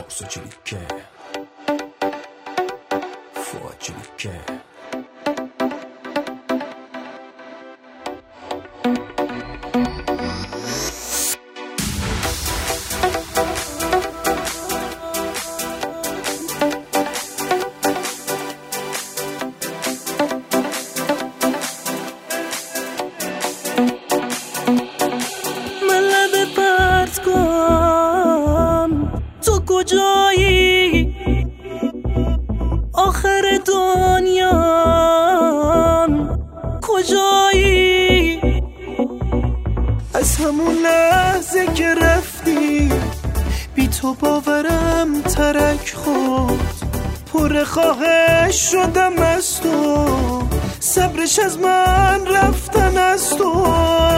تو کجایی آخر دنیام کجایی؟ از همون لحظه که رفتی بی تو باورم ترک خورد، پر خواهش شدم از تو، صبرش از من رفتن از تو.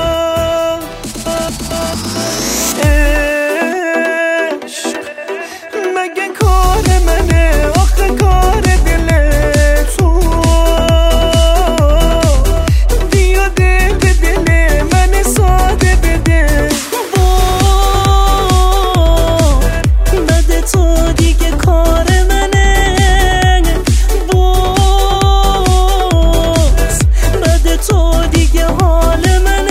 مگه کار منه آخه کار دل تو؟ بیا دل به دل من ساده بده. بده تو دیگه کار منه، بده تو دیگه حال منه.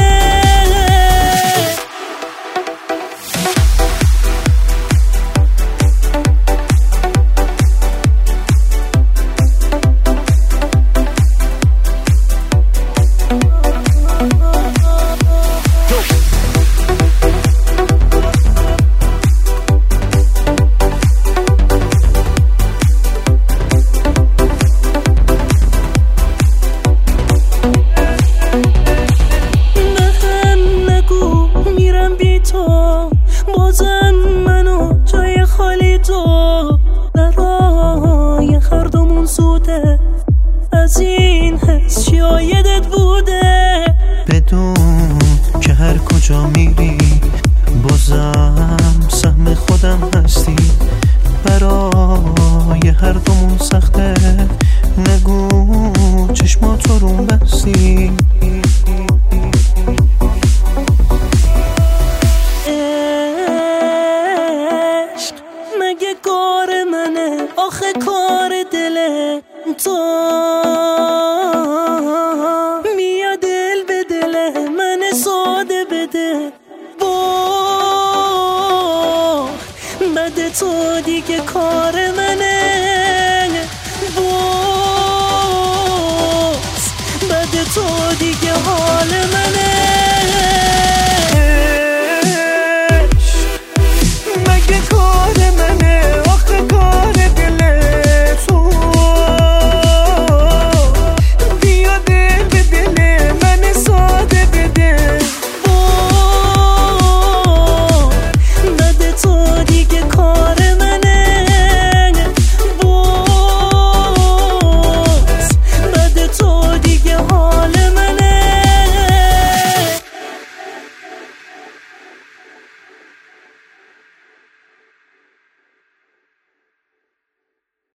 بازم منو جای خالی تو، برای هر دومون زوده، از این حس شایدت بوده. بدون که هر کجا میری بازم سهم خودم هستی، برای هر دومون سخته، نگو چشماتو رو بستی. مگه کار منه آخه کار دل تو؟ بیا دل به دل من ساده بده. بده تو دیگه کار